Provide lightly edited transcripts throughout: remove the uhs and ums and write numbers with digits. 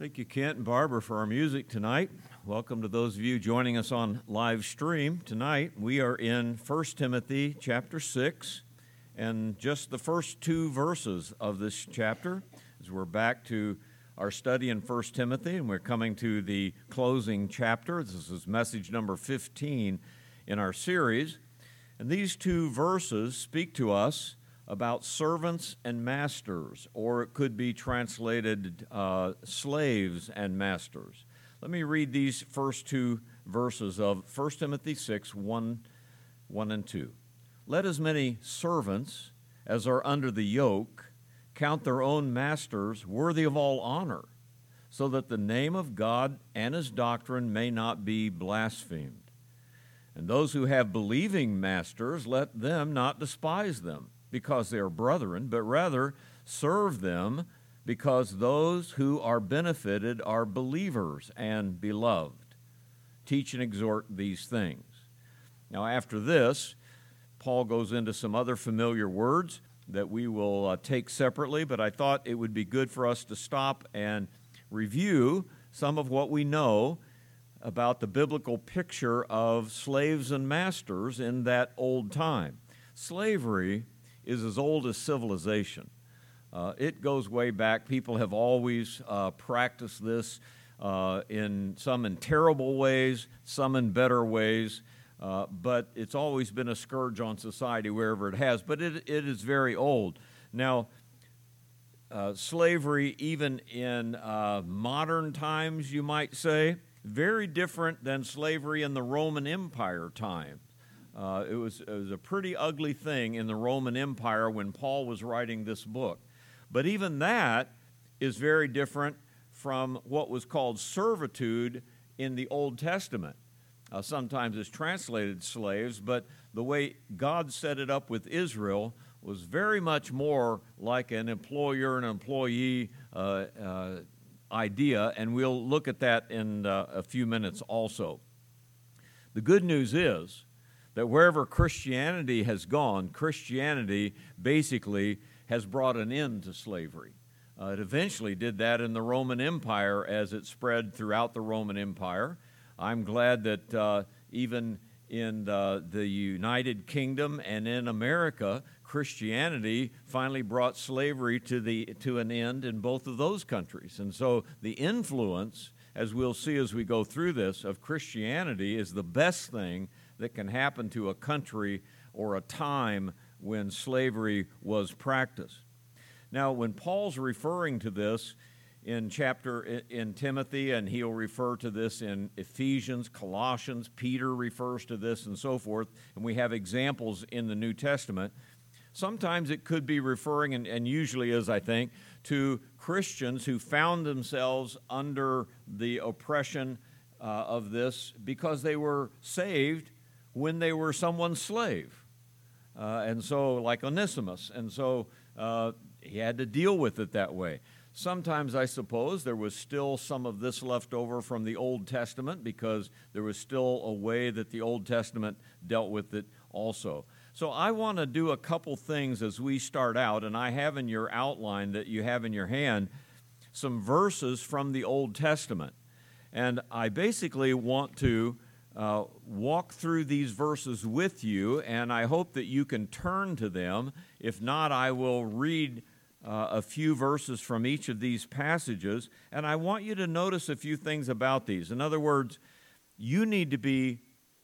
Thank you, Kent and Barbara, for our music tonight. Welcome to those of you joining us on live stream. Tonight, we are in 1 Timothy chapter 6, and just the first two verses of this chapter, as we're back to our study in 1 Timothy, and we're coming to the closing chapter. This is message number 15 in our series. And these two verses speak to us about servants and masters, or it could be translated slaves and masters. Let me read these first two verses of 1 Timothy 6, 1 and 2. Let as many servants as are under the yoke count their own masters worthy of all honor, so that the name of God and his doctrine may not be blasphemed. And those who have believing masters, let them not despise them, because they are brethren, but rather serve them, because those who are benefited are believers and beloved. Teach and exhort these things. Now, after this, Paul goes into some other familiar words that we will take separately, but I thought it would be good for us to stop and review some of what we know about the biblical picture of slaves and masters in that old time. Slavery is as old as civilization. It goes way back. People have always practiced this in terrible ways, some in better ways, but it's always been a scourge on society wherever it has, but it is very old. Now, slavery, even in modern times, you might say, very different than slavery in the Roman Empire time. It was a pretty ugly thing in the Roman Empire when Paul was writing this book. But even that is very different from what was called servitude in the Old Testament. Sometimes it's translated slaves, but the way God set it up with Israel was very much more like an employer and employee idea, and we'll look at that in a few minutes also. The good news is that wherever Christianity has gone, Christianity basically has brought an end to slavery. It eventually did that in the Roman Empire as it spread throughout the Roman Empire. I'm glad that even in the United Kingdom and in America, Christianity finally brought slavery to an end in both of those countries. And so the influence, as we'll see as we go through this, of Christianity is the best thing that can happen to a country or a time when slavery was practiced. Now, when Paul's referring to this in Timothy, and he'll refer to this in Ephesians, Colossians, Peter refers to this and so forth, and we have examples in the New Testament, sometimes it could be referring, and usually is, I think, to Christians who found themselves under the oppression of this because they were saved when they were someone's slave. And so, like Onesimus, and so he had to deal with it that way. Sometimes, I suppose, there was still some of this left over from the Old Testament because there was still a way that the Old Testament dealt with it also. So I want to do a couple things as we start out, and I have in your outline that you have in your hand some verses from the Old Testament. And I basically want to walk through these verses with you, and I hope that you can turn to them. If not, I will read a few verses from each of these passages, and I want you to notice a few things about these. In other words, you need to be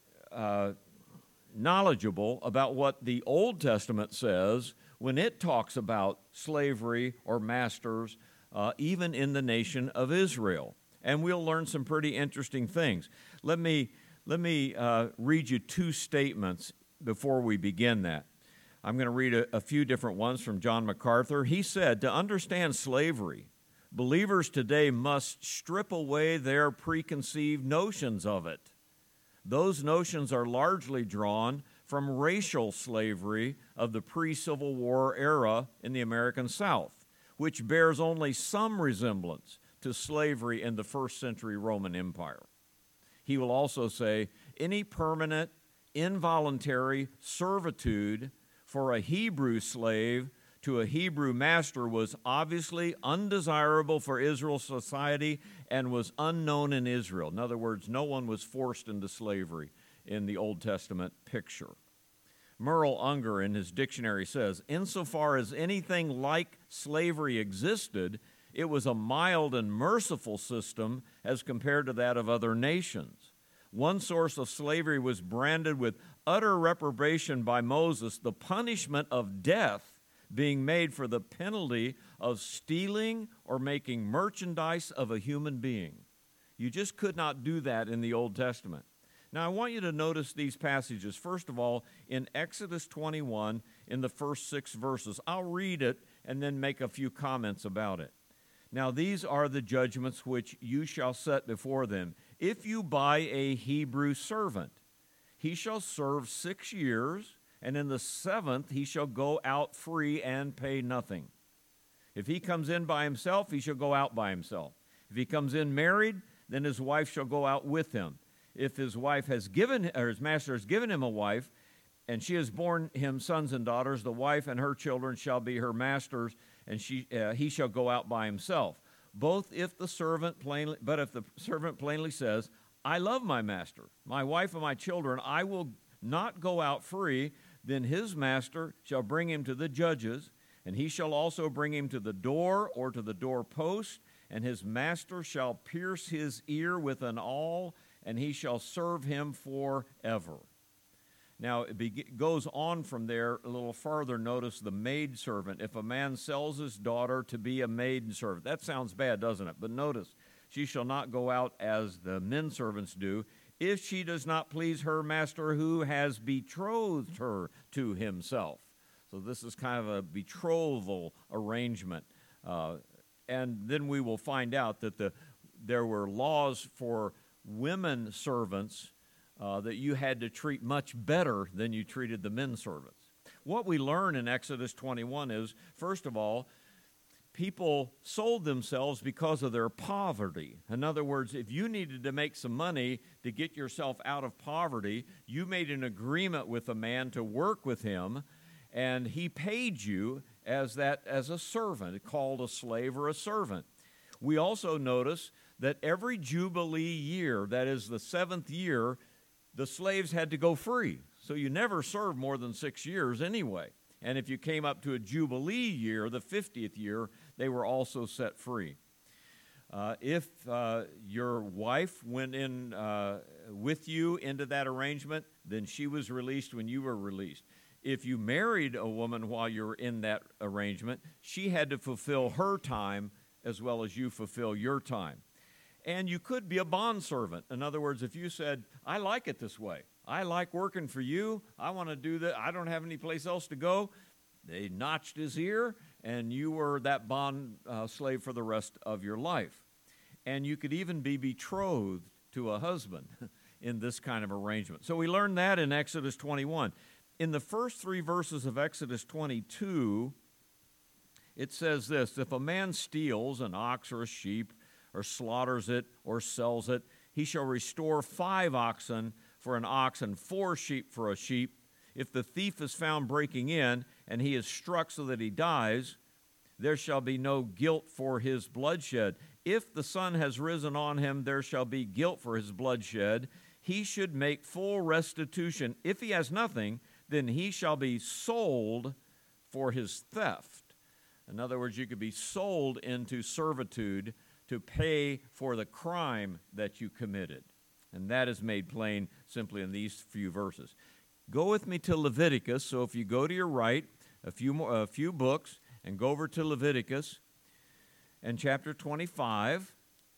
knowledgeable about what the Old Testament says when it talks about slavery or masters, even in the nation of Israel. And we'll learn some pretty interesting things. Let me read you two statements before we begin that. I'm going to read a few different ones from John MacArthur. He said, to understand slavery, believers today must strip away their preconceived notions of it. Those notions are largely drawn from racial slavery of the pre-Civil War era in the American South, which bears only some resemblance to slavery in the first century Roman Empire. He will also say, any permanent, involuntary servitude for a Hebrew slave to a Hebrew master was obviously undesirable for Israel's society and was unknown in Israel. In other words, no one was forced into slavery in the Old Testament picture. Merle Unger in his dictionary says, insofar as anything like slavery existed, it was a mild and merciful system as compared to that of other nations. One source of slavery was branded with utter reprobation by Moses, the punishment of death being made for the penalty of stealing or making merchandise of a human being. You just could not do that in the Old Testament. Now, I want you to notice these passages. First of all, in Exodus 21, in the first 6 verses. I'll read it and then make a few comments about it. Now, these are the judgments which you shall set before them. If you buy a Hebrew servant, he shall serve 6 years, and in the 7th he shall go out free and pay nothing. If he comes in by himself, he shall go out by himself. If he comes in married, then his wife shall go out with him. If his master has given him a wife, and she has borne him sons and daughters, the wife and her children shall be her master's, and he shall go out by himself. But if the servant plainly says, I love my master, my wife and my children, I will not go out free, then his master shall bring him to the judges, and he shall also bring him to the door or to the doorpost, and his master shall pierce his ear with an awl, and he shall serve him forever. Now, it goes on from there a little farther. Notice the maidservant. If a man sells his daughter to be a maidservant, that sounds bad, doesn't it? But notice, she shall not go out as the men servants do, if she does not please her master who has betrothed her to himself. So this is kind of a betrothal arrangement. And then we will find out that there were laws for women servants that you had to treat much better than you treated the men servants. What we learn in Exodus 21 is, first of all, people sold themselves because of their poverty. In other words, if you needed to make some money to get yourself out of poverty, you made an agreement with a man to work with him, and he paid you as a servant, called a slave or a servant. We also notice that every Jubilee year, that is the 7th year, the slaves had to go free. So you never served more than 6 years anyway. And if you came up to a Jubilee year, the 50th year, they were also set free. If your wife went in with you into that arrangement, then she was released when you were released. If you married a woman while you were in that arrangement, she had to fulfill her time as well as you fulfill your time. And you could be a bondservant. In other words, if you said, I like it this way. I like working for you. I want to do that. I don't have any place else to go. They notched his ear, and you were that bond slave for the rest of your life. And you could even be betrothed to a husband in this kind of arrangement. So we learned that in Exodus 21. In the first 3 verses of Exodus 22, it says this: if a man steals an ox or a sheep, or slaughters it, or sells it, he shall restore 5 oxen for an ox and 4 sheep for a sheep. If the thief is found breaking in, and he is struck so that he dies, there shall be no guilt for his bloodshed. If the sun has risen on him, there shall be guilt for his bloodshed. He should make full restitution. If he has nothing, then he shall be sold for his theft. In other words, you could be sold into servitude to pay for the crime that you committed. And that is made plain simply in these few verses. Go with me to Leviticus. So if you go to your right, a few books, and go over to Leviticus and chapter 25.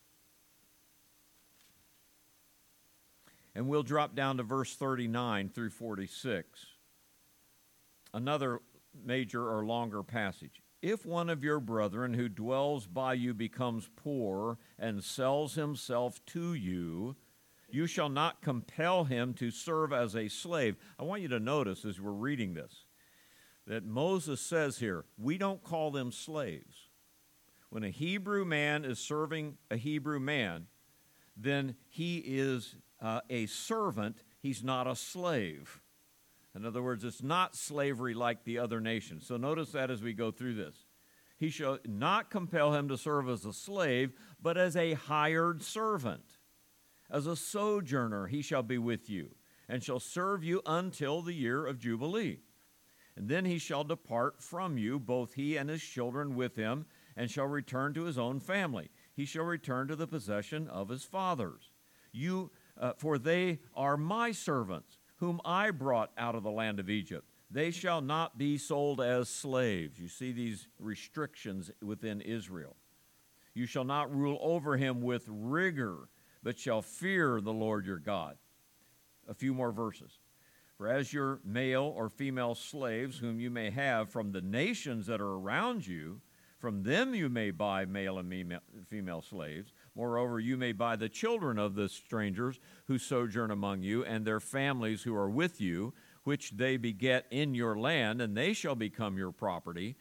And we'll drop down to verse 39 through 46. Another major or longer passage. If one of your brethren who dwells by you becomes poor and sells himself to you, you shall not compel him to serve as a slave. I want you to notice as we're reading this, that Moses says here, we don't call them slaves. When a Hebrew man is serving a Hebrew man, then he is a servant. He's not a slave. In other words, it's not slavery like the other nations. So notice that as we go through this. He shall not compel him to serve as a slave, but as a hired servant. As a sojourner he shall be with you, and shall serve you until the year of Jubilee. And then he shall depart from you, both he and his children with him, and shall return to his own family. He shall return to the possession of his fathers. For they are my servants, whom I brought out of the land of Egypt. They shall not be sold as slaves. You see these restrictions within Israel. You shall not rule over him with rigor, but shall fear the Lord your God. A few more verses. For as your male or female slaves, whom you may have from the nations that are around you, from them you may buy male and female slaves. Moreover, you may buy the children of the strangers who sojourn among you, and their families who are with you, which they beget in your land, and they shall become your property.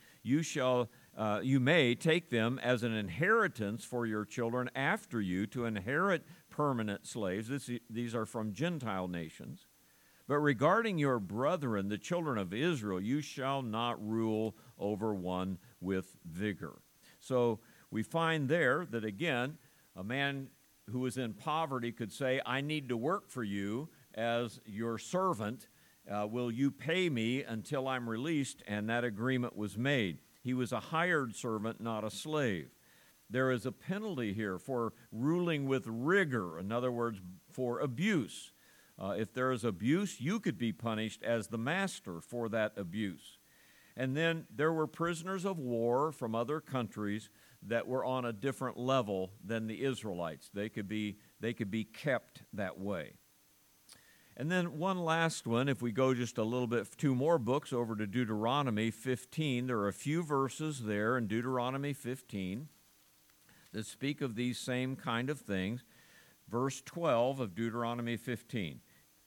You may take them as an inheritance for your children after you to inherit permanent slaves. These are from Gentile nations. But regarding your brethren, the children of Israel, you shall not rule over one with vigor. So we find there that, again, a man who is in poverty could say, I need to work for you as your servant. Will you pay me until I'm released? And that agreement was made. He was a hired servant, not a slave. There is a penalty here for ruling with rigor, in other words, for abuse. If there is abuse, you could be punished as the master for that abuse. And then there were prisoners of war from other countries that were on a different level than the Israelites. They could be kept that way. And then one last one, if we go just a little bit, 2 more books over to Deuteronomy 15. There are a few verses there in Deuteronomy 15 that speak of these same kind of things. Verse 12 of Deuteronomy 15.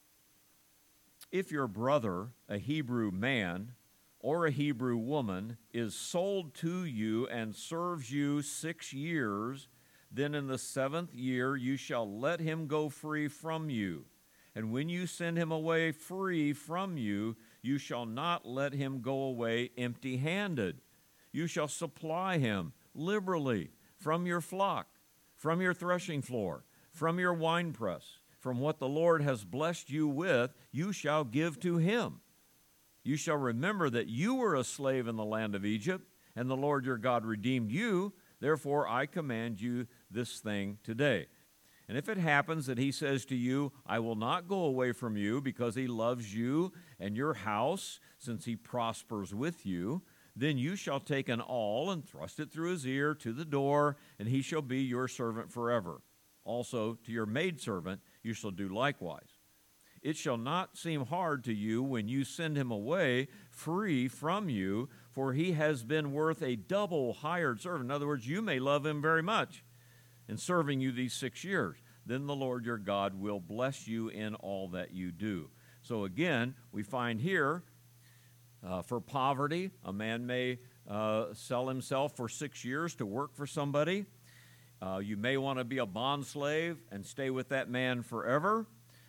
If your brother, a Hebrew man or a Hebrew woman, is sold to you and serves you 6 years, then in the 7th year you shall let him go free from you. And when you send him away free from you, you shall not let him go away empty-handed. You shall supply him liberally from your flock, from your threshing floor, from your winepress, from what the Lord has blessed you with, you shall give to him. You shall remember that you were a slave in the land of Egypt, and the Lord your God redeemed you. Therefore I command you this thing today. And if it happens that he says to you, I will not go away from you because he loves you and your house, since he prospers with you, then you shall take an awl and thrust it through his ear to the door, and he shall be your servant forever. Also to your maidservant you shall do likewise. It shall not seem hard to you when you send him away free from you, for he has been worth a double hired servant. In other words, you may love him very much in serving you these 6 years. Then the Lord your God will bless you in all that you do. So again, we find here, for poverty, a man may sell himself for 6 years to work for somebody. You may want to be a bond slave and stay with that man forever.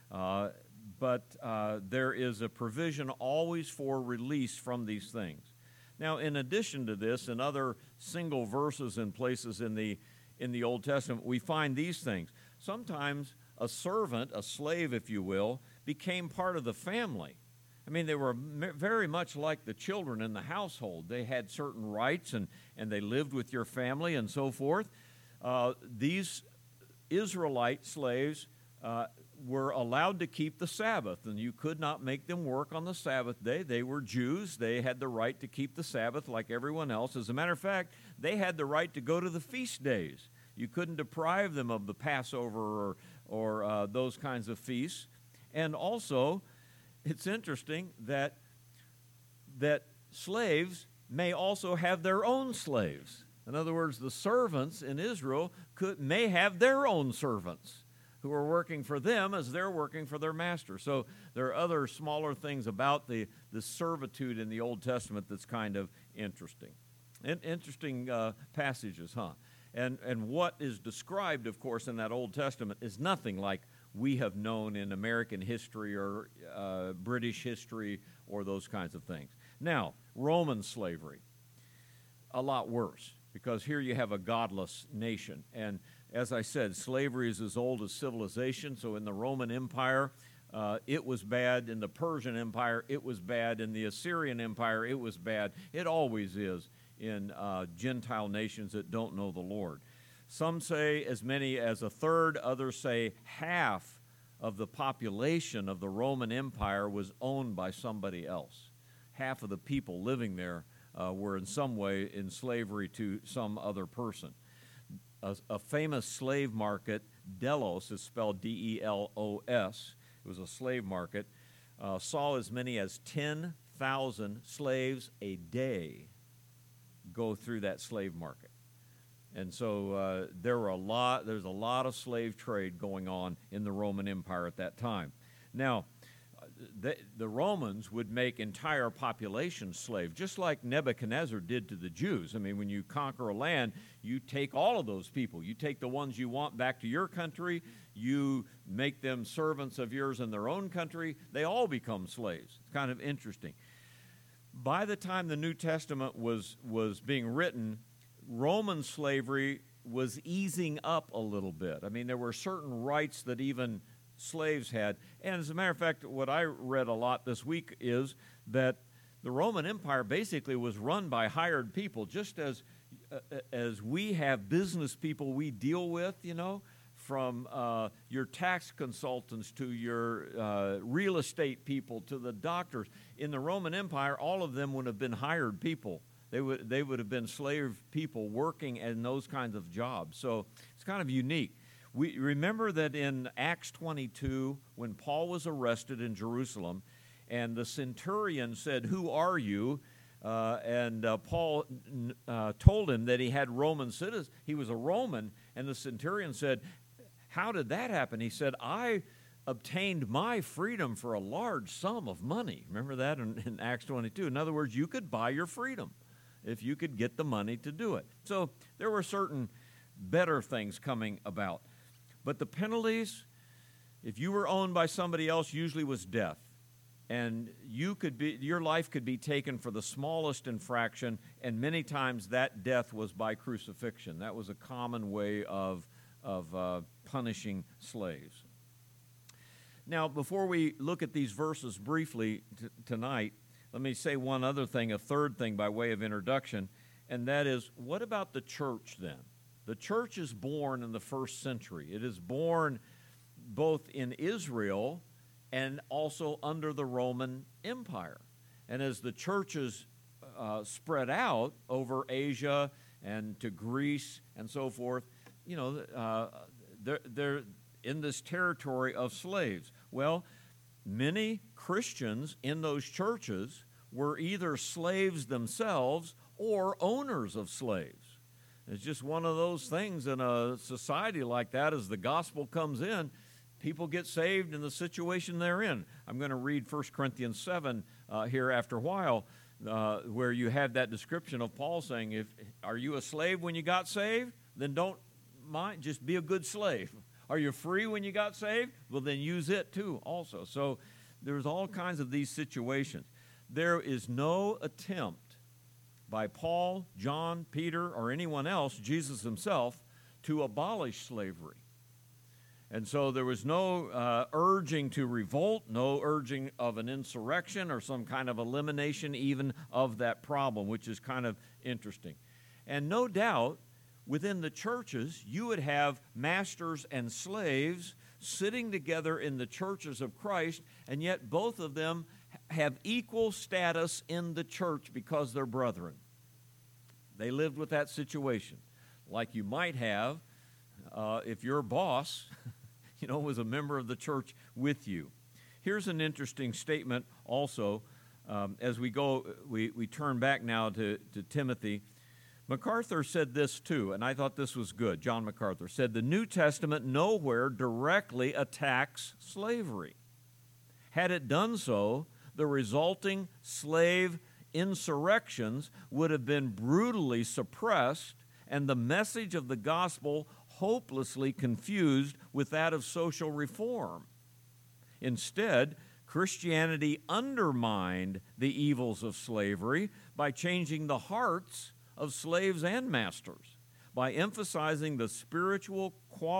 But there is a provision always for release from these things. Now, in addition to this, in other single verses and places in the Old Testament, we find these things. Sometimes a servant, a slave, if you will, became part of the family. I mean, they were very much like the children in the household. They had certain rights, and they lived with your family and so forth. These Israelite slaves were allowed to keep the Sabbath, and you could not make them work on the Sabbath day. They were Jews. They had the right to keep the Sabbath like everyone else. As a matter of fact, they had the right to go to the feast days. You couldn't deprive them of the Passover or those kinds of feasts. And also, it's interesting that slaves may also have their own slaves. In other words, the servants in Israel may have their own servants who are working for them as they're working for their master. So there are other smaller things about the servitude in the Old Testament that's kind of interesting. Interesting passages, huh? And what is described, of course, in that Old Testament is nothing like we have known in American history or British history or those kinds of things. Now, Roman slavery, a lot worse, because here you have a godless nation. And as I said, slavery is as old as civilization. So in the Roman Empire, it was bad. In the Persian Empire, it was bad. In the Assyrian Empire, it was bad. It always is in Gentile nations that don't know the Lord. Some say as many as a third, others say half of the population of the Roman Empire was owned by somebody else. Half of the people living there were in some way in slavery to some other person. A famous slave market, Delos, is spelled D-E-L-O-S, it was a slave market, saw as many as 10,000 slaves a day go through that slave market. And so there's a lot of slave trade going on in the Roman Empire at that time. Now, the Romans would make entire populations slave, just like Nebuchadnezzar did to the Jews. I mean, when you conquer a land, you take all of those people. You take the ones you want back to your country. You make them servants of yours in their own country. They all become slaves. It's kind of interesting. By the time the New Testament was being written, Roman slavery was easing up a little bit. I mean, there were certain rights that even slaves had. And as a matter of fact, what I read a lot this week is that the Roman Empire basically was run by hired people, just as we have business people we deal with, from your tax consultants to your real estate people to the doctors. In the Roman Empire, all of them would have been hired people. They would have been slave people working in those kinds of jobs. So it's kind of unique. We remember that in Acts 22, when Paul was arrested in Jerusalem, and the centurion said, "Who are you?" And Paul told him that he had Roman citizen. He was a Roman, and the centurion said, "How did that happen?" He said, "I obtained my freedom for a large sum of money." Remember that in Acts 22? In other words, you could buy your freedom if you could get the money to do it. So there were certain better things coming about. But the penalties, if you were owned by somebody else, usually was death. And your life could be taken for the smallest infraction, and many times that death was by crucifixion. That was a common way of punishing slaves. Now, before we look at these verses briefly tonight, let me say one other thing, a third thing by way of introduction, and that is, what about the church then? The church is born in the first century. It is born both in Israel and also under the Roman Empire. And as the churches spread out over Asia and to Greece and so forth, they're in this territory of slaves. Well, many Christians in those churches were either slaves themselves or owners of slaves. It's just one of those things in a society like that. As the gospel comes in, people get saved in the situation they're in. I'm going to read 1 Corinthians 7 here after a while, where you have that description of Paul saying, are you a slave when you got saved? Then don't mind, just be a good slave. Are you free when you got saved? Well, then use it too also. So there's all kinds of these situations. There is no attempt by Paul, John, Peter, or anyone else, Jesus himself, to abolish slavery. And so there was no urging to revolt, no urging of an insurrection or some kind of elimination even of that problem, which is kind of interesting. And no doubt, within the churches, you would have masters and slaves sitting together in the churches of Christ, and yet both of them have equal status in the church because they're brethren. They lived with that situation, like you might have if your boss, was a member of the church with you. Here's an interesting statement also as we turn back now to Timothy. MacArthur said this too, and I thought this was good. John MacArthur said, the New Testament nowhere directly attacks slavery. Had it done so, the resulting slave insurrections would have been brutally suppressed, and the message of the gospel hopelessly confused with that of social reform. Instead, Christianity undermined the evils of slavery by changing the hearts of slaves and masters, by emphasizing the spiritual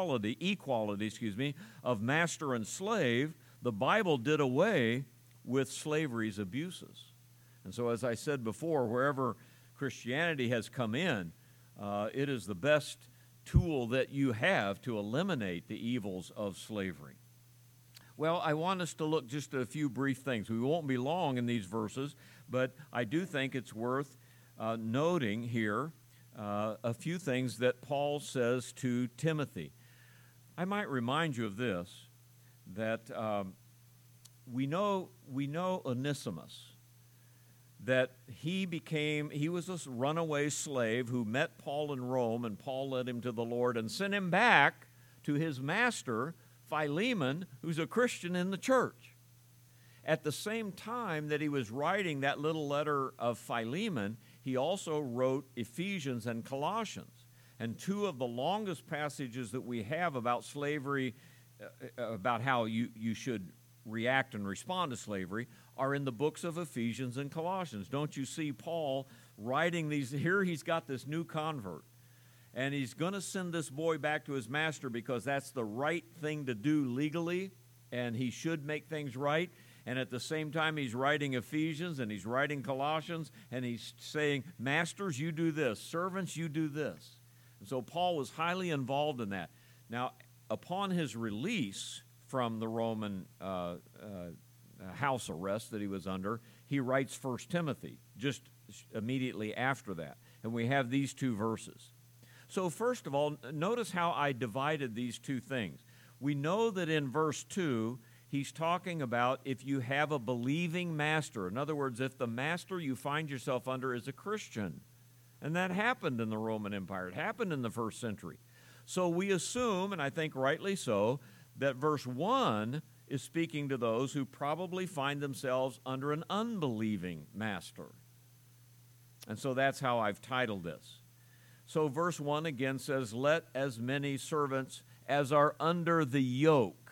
equality of master and slave. The Bible did away with slavery's abuses. And so, as I said before, wherever Christianity has come in, it is the best tool that you have to eliminate the evils of slavery. Well, I want us to look just at a few brief things. We won't be long in these verses, but I do think it's worth noting here a few things that Paul says to Timothy. I might remind you of this, that we know Onesimus, that he was a runaway slave who met Paul in Rome, and Paul led him to the Lord and sent him back to his master, Philemon, who's a Christian in the church. At the same time that he was writing that little letter of Philemon, he also wrote Ephesians and Colossians. And two of the longest passages that we have about slavery, about how you should react and respond to slavery, are in the books of Ephesians and Colossians. Don't you see Paul writing these? Here he's got this new convert, and he's going to send this boy back to his master because that's the right thing to do legally, and he should make things right. And at the same time, he's writing Ephesians and he's writing Colossians, and he's saying, masters, you do this. Servants, you do this. And so Paul was highly involved in that. Now, upon his release from the Roman house arrest that he was under, he writes 1 Timothy just immediately after that. And we have these two verses. So first of all, notice how I divided these two things. We know that in verse 2, he's talking about if you have a believing master. In other words, if the master you find yourself under is a Christian. And that happened in the Roman Empire. It happened in the first century. So we assume, and I think rightly so, that verse 1 is speaking to those who probably find themselves under an unbelieving master. And so that's how I've titled this. So verse 1 again says, let as many servants as are under the yoke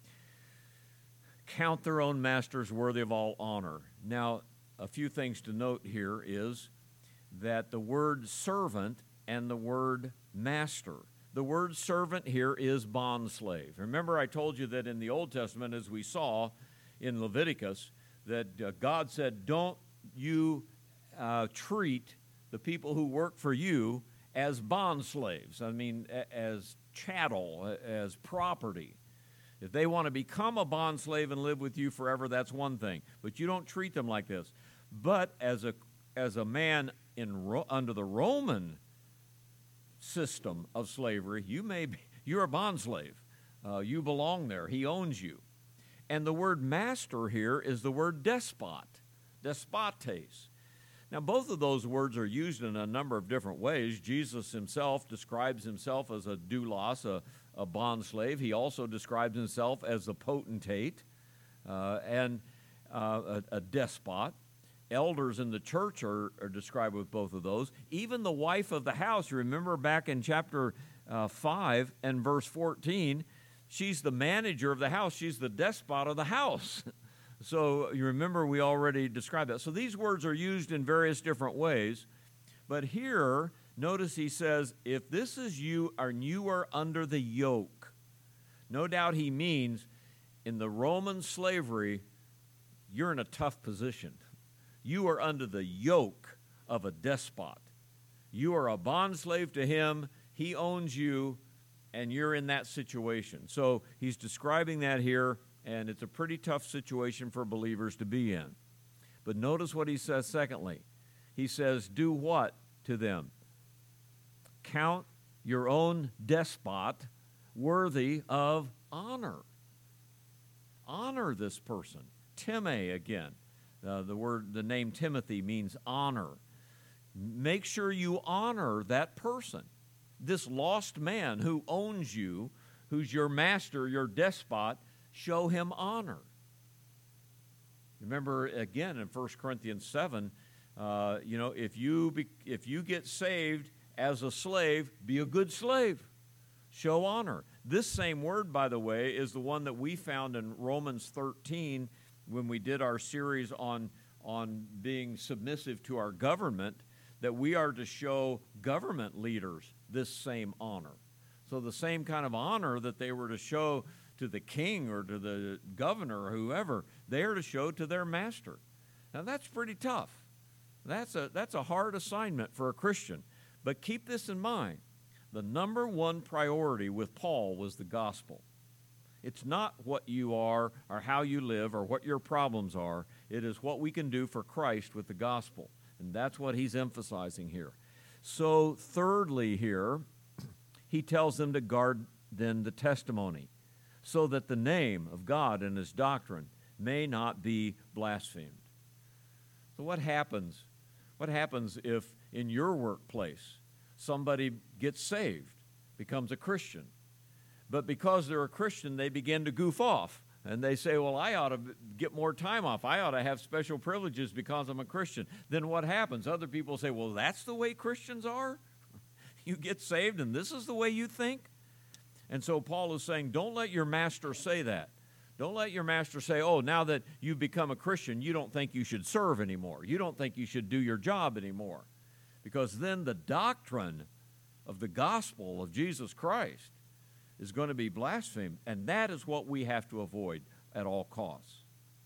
count their own masters worthy of all honor. Now, a few things to note here is that the word servant and the word master, the word servant here is bondslave. Remember, I told you that in the Old Testament, as we saw in Leviticus, that God said, don't you treat the people who work for you as bondslaves. I mean, as chattel, as property. If they want to become a bondslave and live with you forever, that's one thing. But you don't treat them like this. But as a man under the Roman system of slavery, you're a bondslave. You belong there. He owns you. And the word master here is the word despot, despotes. Now, both of those words are used in a number of different ways. Jesus himself describes himself as a doulos, a bondslave. He also describes himself as a potentate and a despot. Elders in the church are described with both of those. Even the wife of the house, remember back in chapter 5 and verse 14, she's the manager of the house. She's the despot of the house. So you remember we already described that. So these words are used in various different ways. But here, notice he says, if this is you and you are under the yoke, no doubt he means in the Roman slavery, you're in a tough position. You are under the yoke of a despot. You are a bondslave to him. He owns you, and you're in that situation. So he's describing that here, and it's a pretty tough situation for believers to be in. But notice what he says secondly. He says, do what to them? Count your own despot worthy of honor. Honor this person. Time again. The name Timothy means honor. Make sure you honor that person. This lost man who owns you, who's your master, your despot, show him honor. Remember, again, in 1 Corinthians 7, if you get saved as a slave, be a good slave. Show honor. This same word, by the way, is the one that we found in Romans 13 when we did our series on being submissive to our government, that we are to show government leaders this same honor. So the same kind of honor that they were to show to the king or to the governor or whoever, they are to show to their master. Now that's pretty tough. That's a hard assignment for a Christian. But keep this in mind. The number one priority with Paul was the gospel. It's not what you are or how you live or what your problems are. It is what we can do for Christ with the gospel. And that's what he's emphasizing here. So thirdly here, he tells them to guard then the testimony, so that the name of God and his doctrine may not be blasphemed. So what happens? What happens if in your workplace somebody gets saved, becomes a Christian, but because they're a Christian, they begin to goof off, and they say, well, I ought to get more time off. I ought to have special privileges because I'm a Christian. Then what happens? Other people say, well, that's the way Christians are? You get saved, and this is the way you think? And so Paul is saying, don't let your master say that. Don't let your master say, oh, now that you've become a Christian, you don't think you should serve anymore. You don't think you should do your job anymore. Because then the doctrine of the gospel of Jesus Christ is going to be blasphemed, and that is what we have to avoid at all costs.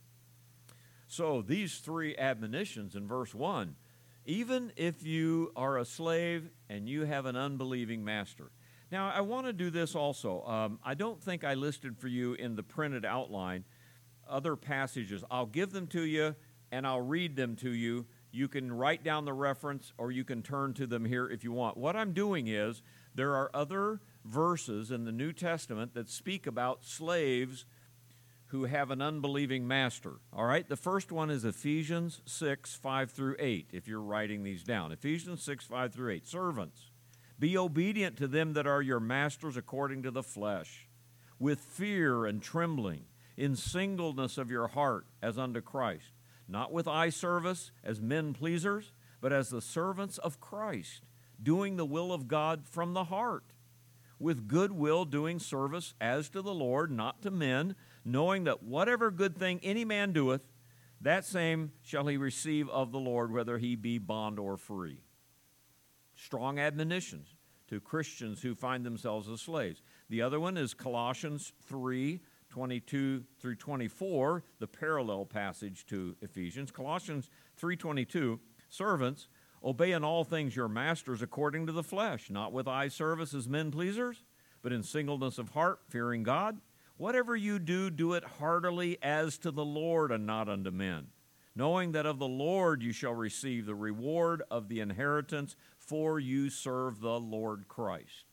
So these three admonitions in verse 1, even if you are a slave and you have an unbelieving master. Now, I want to do this also. I don't think I listed for you in the printed outline other passages. I'll give them to you, and I'll read them to you. You can write down the reference, or you can turn to them here if you want. What I'm doing is there are other verses in the New Testament that speak about slaves who have an unbelieving master. All right? The first one is Ephesians 6, 5 through 8, if you're writing these down. Ephesians 6, 5 through 8. Servants, be obedient to them that are your masters according to the flesh, with fear and trembling, in singleness of your heart as unto Christ, not with eye service as men pleasers, but as the servants of Christ, doing the will of God from the heart, with good will doing service as to the Lord, not to men, knowing that whatever good thing any man doeth, that same shall he receive of the Lord, whether he be bond or free. Strong admonitions to Christians who find themselves as slaves. The other one is Colossians 3, 22 through 24, the parallel passage to Ephesians. Colossians 3:22, servants, obey in all things your masters according to the flesh, not with eye service as men pleasers, but in singleness of heart, fearing God. Whatever you do, do it heartily as to the Lord and not unto men, knowing that of the Lord you shall receive the reward of the inheritance, for you serve the Lord Christ.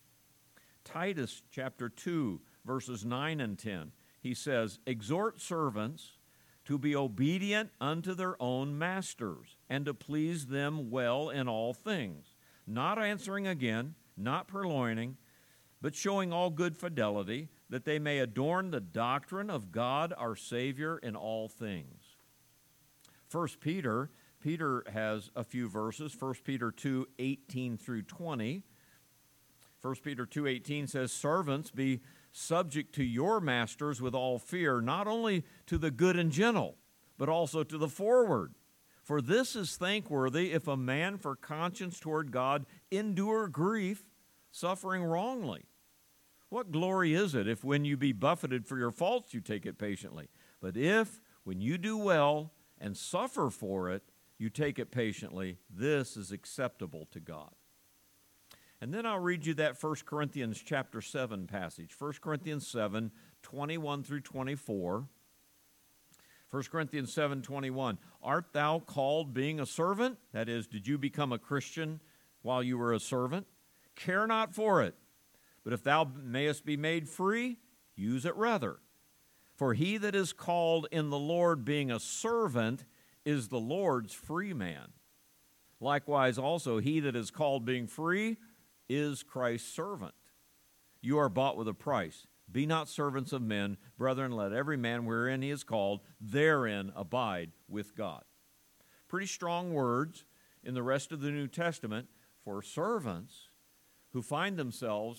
Titus chapter 2, verses 9 and 10, he says, exhort servants to be obedient unto their own masters, and to please them well in all things, not answering again, not purloining, but showing all good fidelity, that they may adorn the doctrine of God our Savior in all things. 1 Peter has a few verses. 1 Peter 2, 18 through 20. 1 Peter 2:18 says, servants, be subject to your masters with all fear, not only to the good and gentle, but also to the forward. For this is thankworthy if a man for conscience toward God endure grief, suffering wrongly. What glory is it if when you be buffeted for your faults you take it patiently? But if, when you do well and suffer for it, you take it patiently, this is acceptable to God. And then I'll read you that 1 Corinthians chapter 7 passage. 1 Corinthians 7, 21 through 24. 1 Corinthians 7, 21. Art thou called being a servant? That is, did you become a Christian while you were a servant? Care not for it. But if thou mayest be made free, use it rather. For he that is called in the Lord being a servant is the Lord's free man. Likewise also he that is called being free is Christ's servant. You are bought with a price. Be not servants of men. Brethren, let every man wherein he is called, therein abide with God. Pretty strong words in the rest of the New Testament for servants who find themselves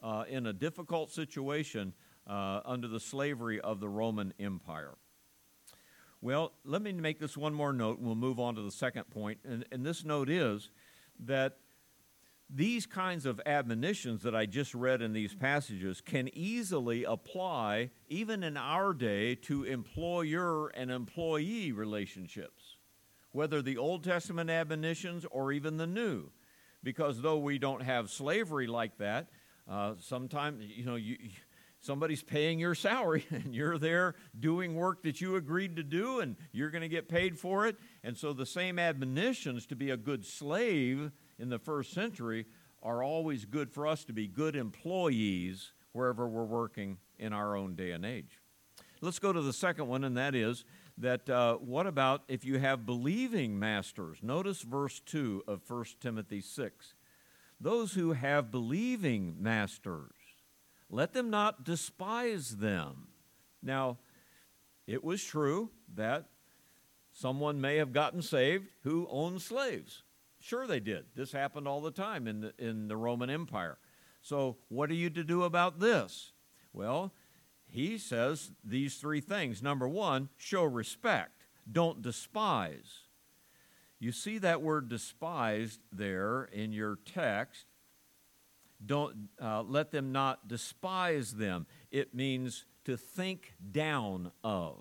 in a difficult situation under the slavery of the Roman Empire. Well, let me make this one more note, and we'll move on to the second point. And this note is that these kinds of admonitions that I just read in these passages can easily apply, even in our day, to employer and employee relationships, whether the Old Testament admonitions or even the New. Because though we don't have slavery like that, sometimes, somebody's paying your salary and you're there doing work that you agreed to do and you're going to get paid for it. And so the same admonitions to be a good slave in the first century are always good for us to be good employees wherever we're working in our own day and age. Let's go to the second one, and that is that what about if you have believing masters? Notice verse 2 of 1 Timothy 6. Those who have believing masters, let them not despise them. Now, it was true that someone may have gotten saved who owned slaves. Sure they did. This happened all the time in the Roman Empire. So what are you to do about this? Well, he says these three things. Number one, show respect. Don't despise. You see that word despised there in your text. Don't let them not despise them. It means to think down of.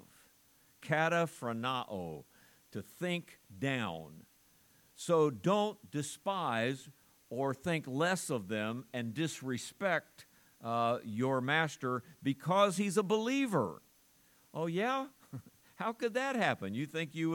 Kataphronao, to think down. So don't despise or think less of them and disrespect your master because he's a believer. Oh yeah? How could that happen? You think you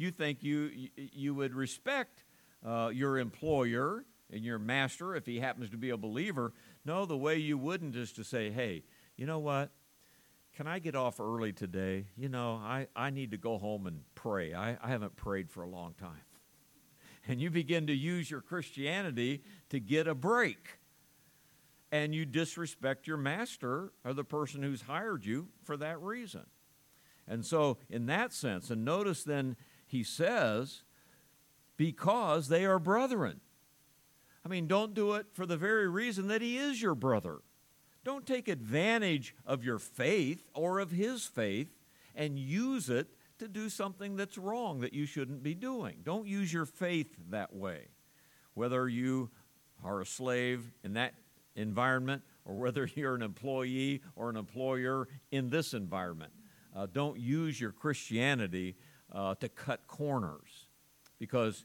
would respect your employer and your master if he happens to be a believer? No, the way you wouldn't is to say, hey, you know what? Can I get off early today? I need to go home and pray. I haven't prayed for a long time. And you begin to use your Christianity to get a break. And you disrespect your master or the person who's hired you for that reason. And so in that sense, and notice then he says, because they are brethren. I mean, don't do it for the very reason that he is your brother. Don't take advantage of your faith or of his faith and use it to do something that's wrong that you shouldn't be doing. Don't use your faith that way. Whether you are a slave in that environment or whether you're an employee or an employer in this environment. Don't use your Christianity to cut corners because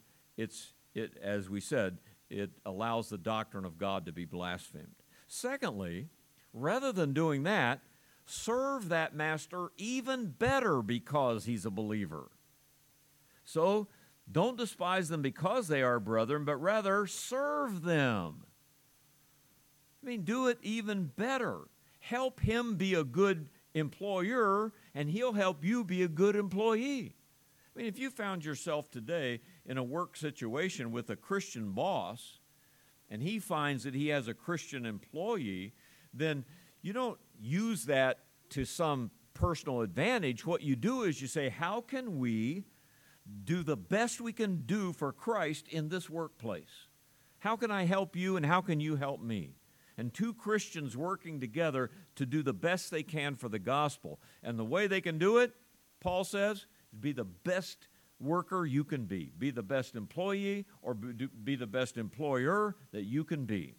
as we said, it allows the doctrine of God to be blasphemed. Secondly, rather than doing that, serve that master even better because he's a believer. So don't despise them because they are brethren, but rather serve them. I mean, do it even better. Help him be a good employer, and he'll help you be a good employee. I mean, if you found yourself today in a work situation with a Christian boss, and he finds that he has a Christian employee, then you don't use that to some personal advantage. What you do is you say, how can we do the best we can do for Christ in this workplace? How can I help you and how can you help me? And two Christians working together to do the best they can for the gospel. And the way they can do it, Paul says, is be the best worker you can be. Be the best employee or be the best employer that you can be.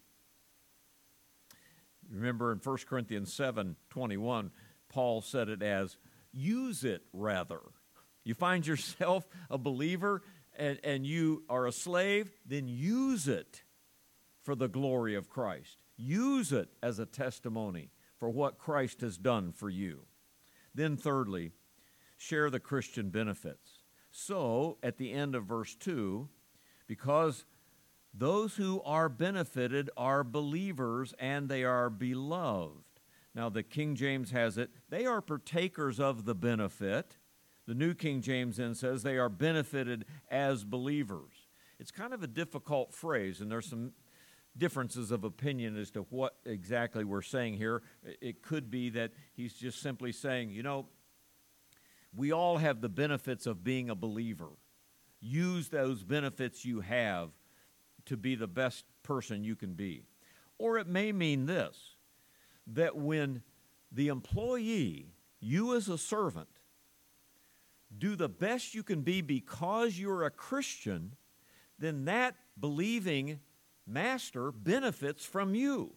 Remember in 1 Corinthians 7:21, Paul said it as, use it rather. You find yourself a believer and you are a slave, then use it for the glory of Christ. Use it as a testimony for what Christ has done for you. Then thirdly, share the Christian benefits. So, at the end of verse 2, because those who are benefited are believers and they are beloved. Now, the King James has it, they are partakers of the benefit. The New King James then says they are benefited as believers. It's kind of a difficult phrase, and there's some differences of opinion as to what exactly we're saying here. It could be that he's just simply saying, we all have the benefits of being a believer. Use those benefits you have to be the best person you can be. Or it may mean this, that when the employee, you as a servant, do the best you can be because you're a Christian, then that believing master benefits from you.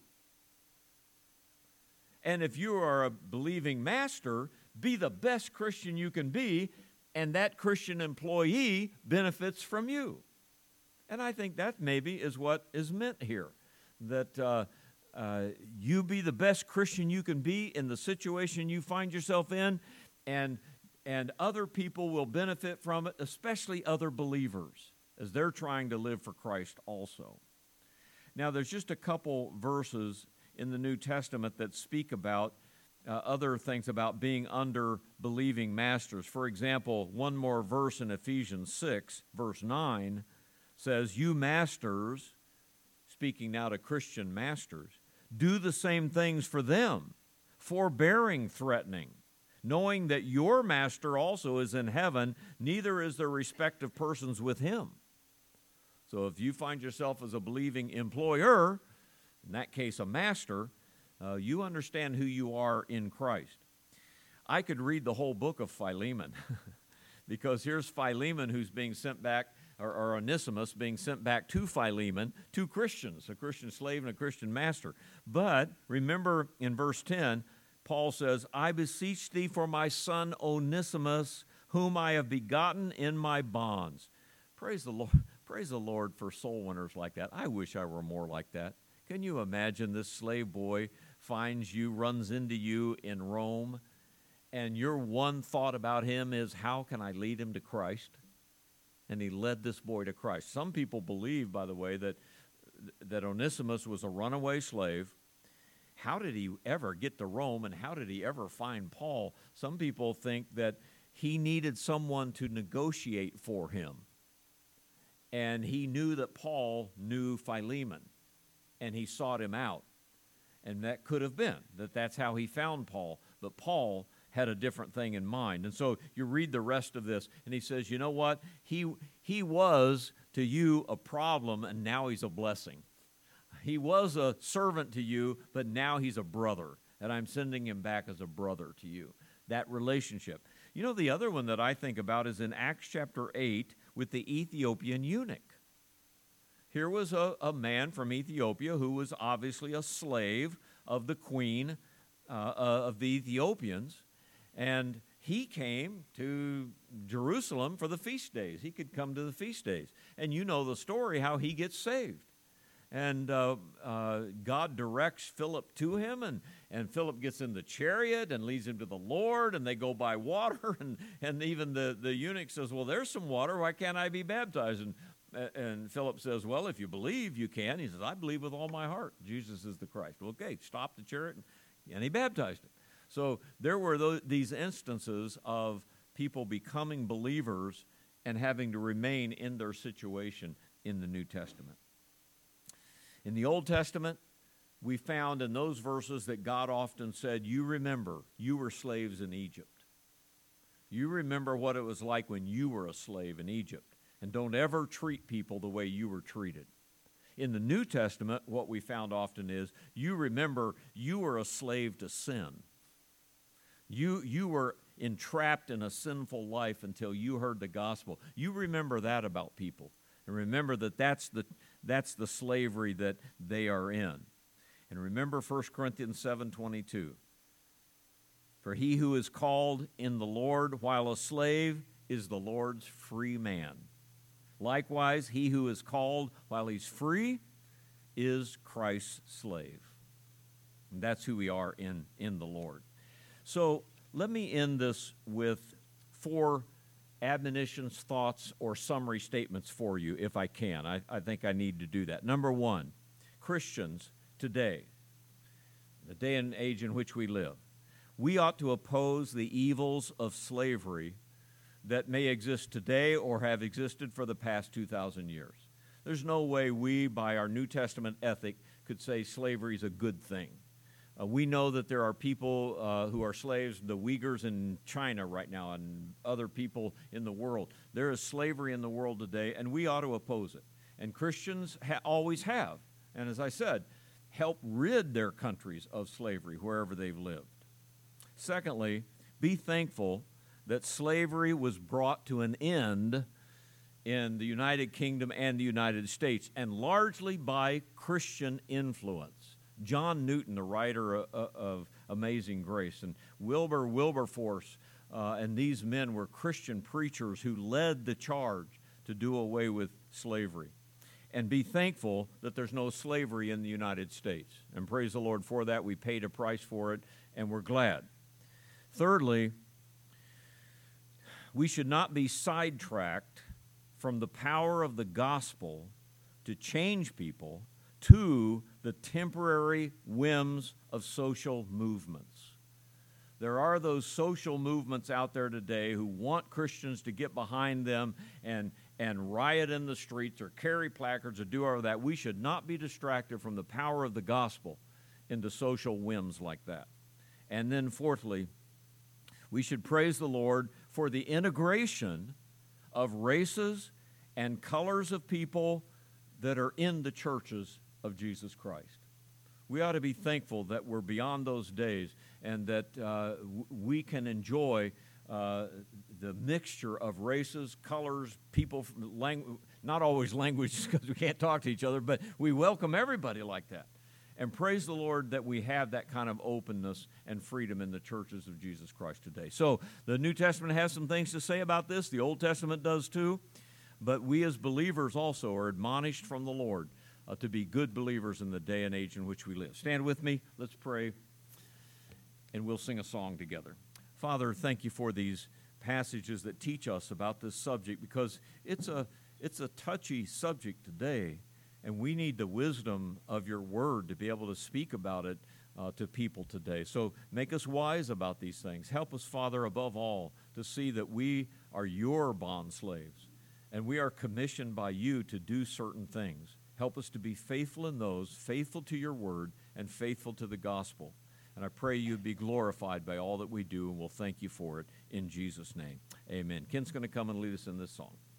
And if you are a believing master, be the best Christian you can be, and that Christian employee benefits from you. And I think that maybe is what is meant here, that you be the best Christian you can be in the situation you find yourself in, and other people will benefit from it, especially other believers, as they're trying to live for Christ also. Now, there's just a couple verses in the New Testament that speak about other things about being under believing masters. For example, one more verse in Ephesians 6, verse 9, says, "You masters," speaking now to Christian masters, "do the same things for them, forbearing threatening, knowing that your master also is in heaven, neither is there respect of persons with him." So if you find yourself as a believing employer, in that case a master, you understand who you are in Christ. I could read the whole book of Philemon because here's Philemon who's being sent back, or Onesimus being sent back to Philemon, two Christians, a Christian slave and a Christian master. But remember in verse 10, Paul says, "I beseech thee for my son Onesimus, whom I have begotten in my bonds." Praise the Lord. Praise the Lord for soul winners like that. I wish I were more like that. Can you imagine this slave boy finds you, runs into you in Rome, and your one thought about him is, how can I lead him to Christ? And he led this boy to Christ. Some people believe, by the way, that Onesimus was a runaway slave. How did he ever get to Rome, and how did he ever find Paul? Some people think that he needed someone to negotiate for him. And he knew that Paul knew Philemon, and he sought him out. And that could have been, that's how he found Paul. But Paul had a different thing in mind. And so you read the rest of this, and he says, you know what? He was to you a problem, and now he's a blessing. He was a servant to you, but now he's a brother, and I'm sending him back as a brother to you. That relationship. You know, the other one that I think about is in Acts chapter 8 with the Ethiopian eunuch. Here was a man from Ethiopia who was obviously a slave of the queen of the Ethiopians, and he came to Jerusalem for the feast days. He could come to the feast days. And you know the story, how he gets saved. And God directs Philip to him, and Philip gets in the chariot and leads him to the Lord, and they go by water, and even the eunuch says, well, there's some water, why can't I be baptized? And Philip says, well, if you believe, you can. He says, I believe with all my heart Jesus is the Christ. Well, okay, stop the chariot, and he baptized him. So there were these instances of people becoming believers and having to remain in their situation in the New Testament. In the Old Testament, we found in those verses that God often said, you remember, you were slaves in Egypt. You remember what it was like when you were a slave in Egypt. And don't ever treat people the way you were treated. In the New Testament, what we found often is, you remember you were a slave to sin. You were entrapped in a sinful life until you heard the gospel. You remember that about people. And remember that that's the slavery that they are in. And remember 1 Corinthians 7:22. For he who is called in the Lord while a slave is the Lord's free man. Likewise, he who is called while he's free is Christ's slave. And that's who we are in the Lord. So let me end this with 4 admonitions, thoughts, or summary statements for you, if I can. I think I need to do that. Number 1, Christians today, the day and age in which we live, we ought to oppose the evils of slavery that may exist today or have existed for the past 2,000 years. There's no way we, by our New Testament ethic, could say slavery is a good thing. We know that there are people who are slaves, the Uyghurs in China right now, and other people in the world. There is slavery in the world today, and we ought to oppose it. And Christians always have. And as I said, help rid their countries of slavery wherever they've lived. Secondly, be thankful that slavery was brought to an end in the United Kingdom and the United States, and largely by Christian influence. John Newton, the writer of Amazing Grace, and Wilberforce, and these men were Christian preachers who led the charge to do away with slavery. And be thankful that there's no slavery in the United States. And praise the Lord for that. We paid a price for it, and we're glad. Thirdly, we should not be sidetracked from the power of the gospel to change people to the temporary whims of social movements. There are those social movements out there today who want Christians to get behind them and riot in the streets or carry placards or do all of that. We should not be distracted from the power of the gospel into social whims like that. And then fourthly, we should praise the Lord for the integration of races and colors of people that are in the churches of Jesus Christ. We ought to be thankful that we're beyond those days and that we can enjoy the mixture of races, colors, people, not always languages because we can't talk to each other, but we welcome everybody like that. And praise the Lord that we have that kind of openness and freedom in the churches of Jesus Christ today. So the New Testament has some things to say about this. The Old Testament does too. But we as believers also are admonished from the Lord to be good believers in the day and age in which we live. Stand with me. Let's pray. And we'll sing a song together. Father, thank you for these passages that teach us about this subject, because it's a touchy subject today, and we need the wisdom of your word to be able to speak about it to people today. So make us wise about these things. Help us, Father, above all, to see that we are your bond slaves, and we are commissioned by you to do certain things. Help us to be faithful in those, faithful to your word, and faithful to the gospel. And I pray you'd be glorified by all that we do, and we'll thank you for it in Jesus' name. Amen. Ken's going to come and lead us in this song.